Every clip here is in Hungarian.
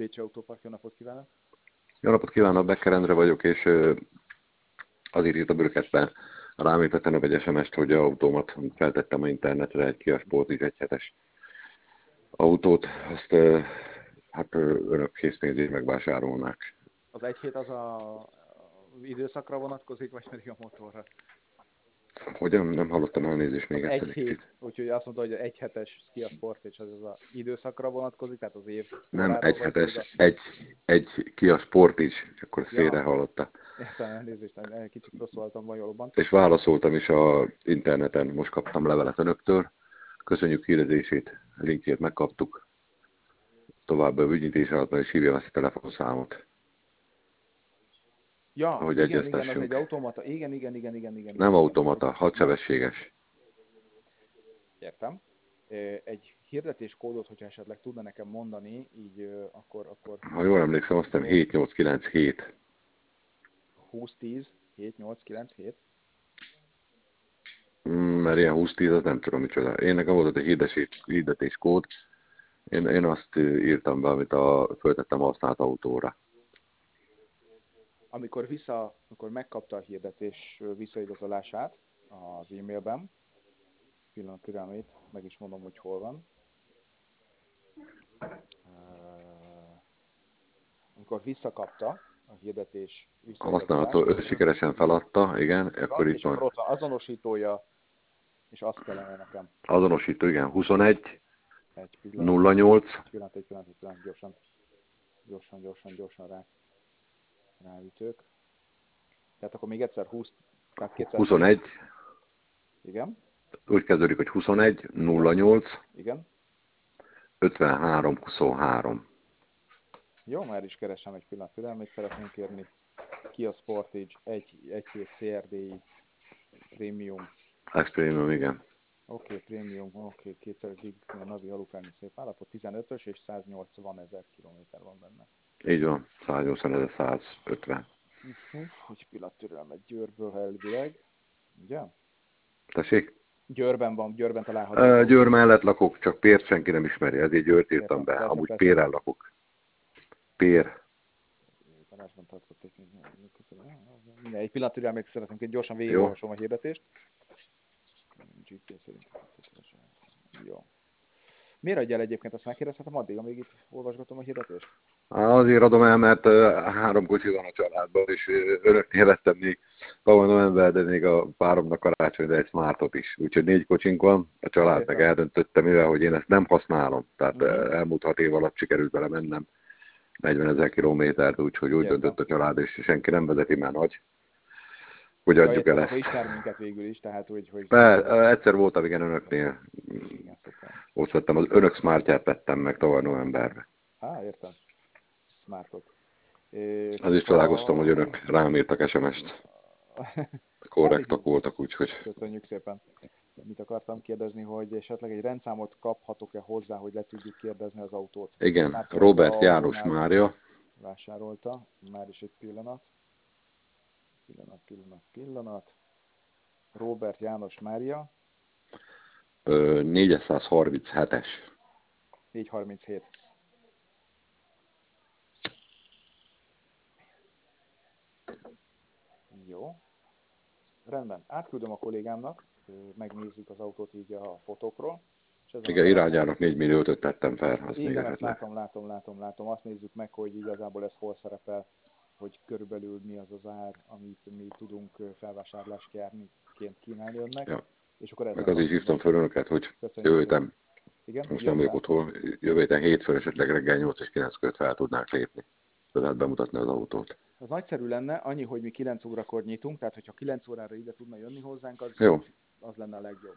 Bécsi Autópark, jó napot kívánok! Jó napot kívánok, Becker Endre vagyok, és azért írt a bőrketben rám írt a tegnap egy SMS-t, hogy autómat feltettem a internetre, egy Kia Sportage 1.7-es autót, azt hát önök készpénzért megvásárolnák. Az 1 hét az a időszakra vonatkozik, vagy pedig a motorra? Hogyan? Nem hallottam, elnézést még Az egyszer 1 egy kicsit. hét, úgyhogy azt mondta, hogy 1 hetes Kia Sportage az a időszakra vonatkozik, tehát az év Nem korára, vagy pedig 1.7-es, egy Kia Sportage, akkor félre Ja, hallotta. értem, elnézést, kicsit rosszul hallottam bajolóban. És válaszoltam is a interneten, most kaptam levelet önöktől. Köszönjük hírezését, linkjét megkaptuk. Tovább ügyintés alatt is hívja ezt a telefonszámot, Ja, hogy igen, az egy egyeztessünk. automata. Igen. Nem Az automata, nem. hadsebességes. Értem. Egy hirdetéskódot, hogyha esetleg tudna nekem mondani, így akkor Ha jól emlékszem, azt hiszem 7897. 2010 7 8 9 7. Mert ilyen 2010, az nem tudom micsoda. Én nekem volt egy hirdetéskód. Én azt írtam be, amit föltettem használt autóra. Amikor megkapta a hirdetés visszaigazolását az e-mailben, pillanat türelmét, meg is mondom, hogy hol van. Amikor visszakapta a hirdetés A visszaigazolást, használattól sikeresen feladta, igen, akkor itt és akkor van. ott van azonosítója, és azt kellene nekem. Azonosító, igen, 21, Egy pillanat, 08, egy pillanat, gyorsan ráütök. Tehát akkor még egyszer 20, tehát 2020. 21, Igen, úgy kezdődik, hogy 21, igen, 08, igen. 53, 23. Jó, már is keresem, egy pillanat türelmét, szeretném kérni. Kia Sportage 1.7 CRDI Premium. X-Premium, igen. Premium, 2 gig Navi alufárnyi szép állapot, 15-ös és 180 000 kilométer van benne. Így van, 180 150. Egy pillanat türelmet Győrből elvileg, ugye? Tessék? Győrben található az autó. Győr mellett lakok, csak Pért senki nem ismeri, ezért Győrt írtam Értem, be. persze, Amúgy persze. Pérrel lakok. Pér. Garázsban tartott egy... Egy pillanat türelmet szeretném, gyorsan Jó? végigolvasom a hirdetést. GPS szerint. Jó. Miért adja el egyébként, azt megkérdezhetem addig, amíg itt olvasgatom a hirdetést? Azért adom el, mert 3 kocsi van a családban, és öröknél vettem még tavaly november, de még a páromnak karácsony, de egy Smartot is. Úgyhogy 4 kocsink van, a család meg eldöntötte, mivel hogy én ezt nem használom. Tehát elmúlt 6 év alatt sikerült vele mennem 40 000 kilométert, úgyhogy úgy döntött a család, és senki nem vezeti már nagy, hogy adjuk el Akkor ezt. ismer minket végül is, tehát hogy Egyszer voltam igen önöknél. igen, szuper. Ott vettem, az önök Smartját vettem meg tavaly novemberben. Értem. Smartot. Az is találkoztam, hogy önök rám írtak SMS-t. Korrektak voltak, úgyhogy... Köszönjük szépen. Mit akartam kérdezni, hogy esetleg egy rendszámot kaphatok-e hozzá, hogy le tudjuk kérdezni az autót? Igen, Robert János Mária. Vásárolta. Már is egy pillanat. Robert János Mária. 437-es. 437. Jó. Rendben. Átküldöm a kollégámnak, megnézzük az autót így a fotókról. Igen, irányának 4 milliót tettem fel. Azt igen, ezt látom. Azt nézzük meg, hogy igazából ez hol szerepel, hogy körülbelül mi az az ár, amit mi tudunk felvásárlásként kínálni önnek. Ja. És akkor meg azért hívtam fel önöket, hogy jövő héten, most nem vagyok otthon, jövő héten hétfőn esetleg reggel 8 és 9 között fel tudnánk lépni. Tehát bemutatni az autót. Az nagyszerű lenne, annyi, hogy mi 9 órakor nyitunk, tehát hogyha 9 órára ide tudna jönni hozzánk, az lenne a legjobb.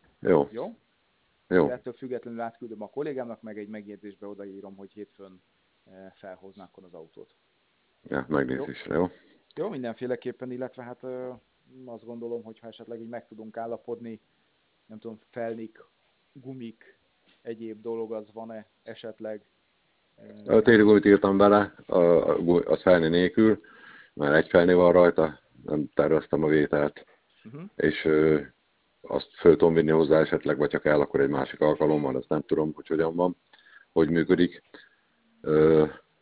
Jó. Ettől függetlenül átküldöm a kollégámnak, meg egy megjegyzésbe odaírom, hogy hétfőn felhoznák az autót. Ja, megnézésre, jó? Jó, mindenféleképpen, illetve hát azt gondolom, hogy ha esetleg így meg tudunk állapodni, nem tudom, felnik, gumik, egyéb dolog az van-e esetleg? A téli gumit írtam bele, az felni nélkül, mert egy felni van rajta, nem terveztem a vételt, és azt föl tudom vinni hozzá esetleg, vagy ha kell, akkor egy másik alkalommal, ezt nem tudom, hogy hogyan van, hogy működik.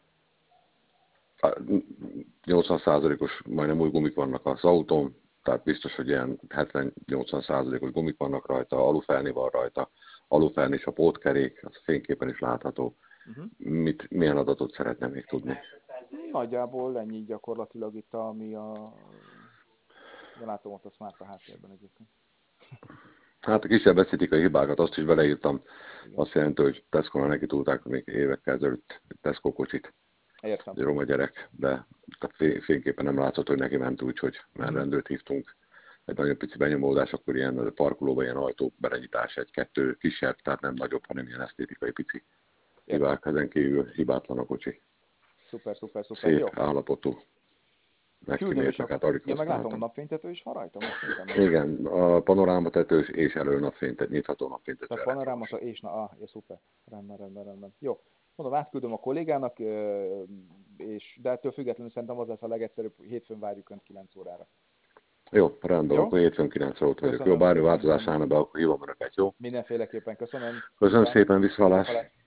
80%-os majdnem új gumik vannak az autón, tehát biztos, hogy ilyen 70-80%-os gumik vannak rajta, alufelni van rajta, alufelni és a pótkerék, az a fényképen is látható. Milyen adatot szeretne még tudni? Nagyjából ennyi gyakorlatilag itt, ami látom ott a Smart a háttérben egyébként. Hát a kisebb esztétikai hibákat azt is beleírtam. Igen. Azt jelenti, hogy Tesco-nál neki tudták még évekkel ezelőtt Tesco kocsit. Értem. Egy roma gyerek, de fényképpen nem látszott, hogy neki ment úgy, hogy már rendőrt hívtunk. Egy nagyon pici benyomódás, akkor ilyen parkolóban ilyen ajtó belenyitás, egy-kettő kisebb, tehát nem nagyobb, hanem ilyen esztétikai pici hibák, ezen kívül hibátlan a kocsi. Szuper. Szép jó. állapotú. Megszínért, hát alig meg látom, a napfénytető is van rajta? Igen, a panorámatetős és elő napfénytető, nyitható napfénytető. Tehát panorámata és szuper. Rendben. Jó. Mondom, átküldöm a kollégának, de ettől függetlenül szerintem az lesz a legegyszerűbb, hétfőn várjuk Önt 9 órára. Jó, rendben, akkor hétfőn 9 óra vagyok. Jó, bármi változás állna be, akkor hívom Önöket, jó? Mindenféleképpen köszönöm. Köszönöm szépen, viszontlátásra.